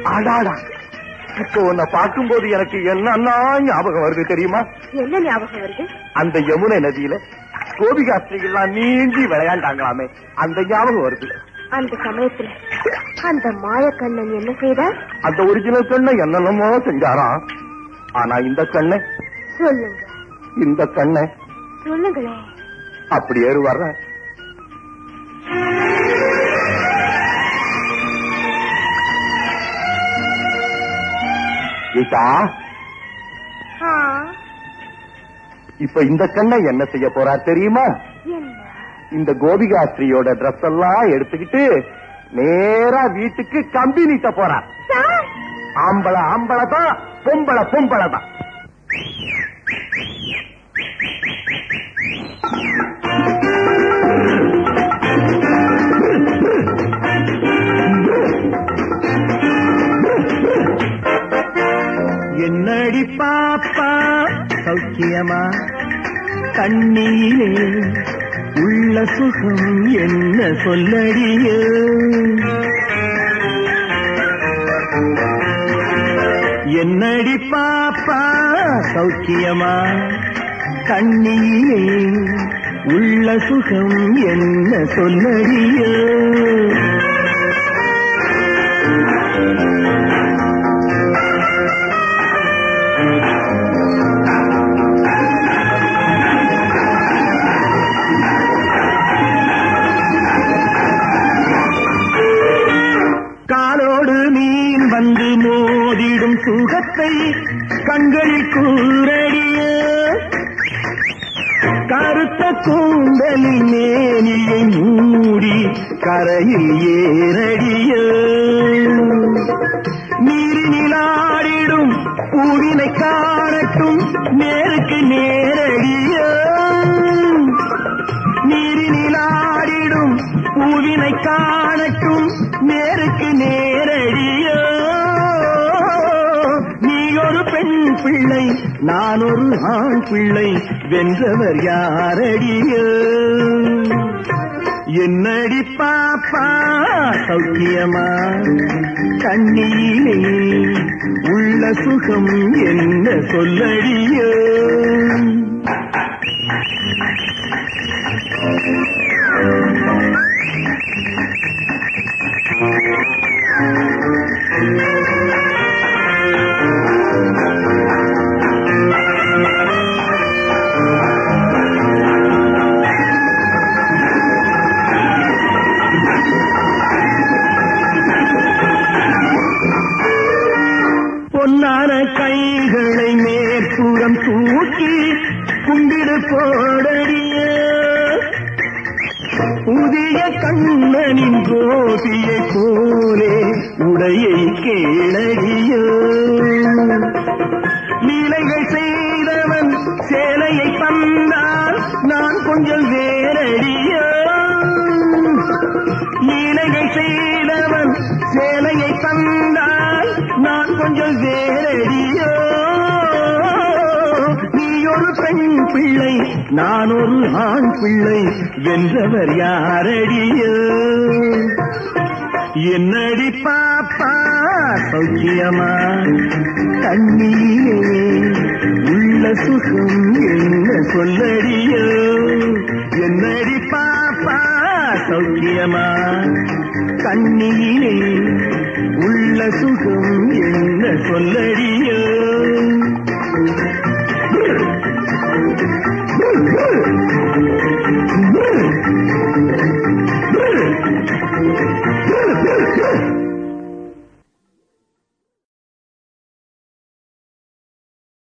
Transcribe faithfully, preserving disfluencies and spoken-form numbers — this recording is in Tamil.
அடாடா, இப்போ உன்னை பார்க்கும் போது எனக்கு என்னன்னா ஞாபகம் வருது தெரியுமா? என்ன ஞாபகம் வருது? அந்த யமுனை நதியில கோபிகாஸ்திரிகள்லாம் நீந்தி விளையாண்டாங்களாமே, அந்த ஞாபகம் வருது. அந்த சமயத்துல அந்த மாயக்கண்ணன் என்ன செய்தார்? அந்த ஒரிஜினல் கண்ணை என்னென்னமோ செஞ்சாராம். ஆனா இந்த கண்ணை சொல்லுங்க, இந்த கண்ணை சொல்லுங்களேன். அப்படி ஏறு வர்ற கீதா, இப்ப இந்த கண்ணை என்ன செய்ய போறா தெரியுமா? இந்த கோபிகாஸ்திரியோட டிரெஸ் எல்லாம் எடுத்துக்கிட்டு நேரா வீட்டுக்கு கம்பி நீட்ட போறா. ஆம்பளை ஆம்பளை தான், பொம்பளை பொம்பளை தான். என்னடி பாப்பா சௌக்கியமா? கண்ணீரே உள்ள சுகம் என்ன சொல்லடியே? என்னடி பாப்பா சௌக்கியமா? கண்ணீரே உள்ள சுகம் என்ன சொல்லடியே? வந்து மோதிடும் சுகத்தை கண்களில் கூரடிய, கருத்த கூந்தலில் மேனியை மூடி கரையில் ஏறடிய, நீரினிலாடிடும் பூவினை காணட்டும் நேருக்கு நேரடிய, நீரினிலாடிடும் பூவினை காணட்டும் நேருக்கு நேரடிய. பிள்ளை நான் ஒரு ஆண் பிள்ளை, வென்றவர் யாரடிய? என்னடி பாப்பா சௌக்கியமா? கண்ணீரே உள்ள சுகம் என்ன சொல்லடிய? பொன்னான கைகளை மேற்புறம் தூக்கி கும்பிடு போடடிய, புதிய கண்ணனின் கோபியை போலே உடையை கேளடிய, லீலைகள் செய்தவன் சேலையை தந்தால் நான் கொஞ்சம் வேறடிய, லீலைகள் செய்தவன் சேலையை தந்தால் நான் கொஞ்சம் வேறடியோ. நீ ஒரு பெண் பிள்ளை நான் ஒரு ஆண் பிள்ளை, வென்றவர் யாரடியோ? என்னடி பாப்பா சௌக்கியமா? கண்ணீரே உள்ள சுகம் என்ன சொல்லடியோ? என்னடி பாப்பா சௌக்கியமா? கண்ணீரே உள்ள சுகம் என்ன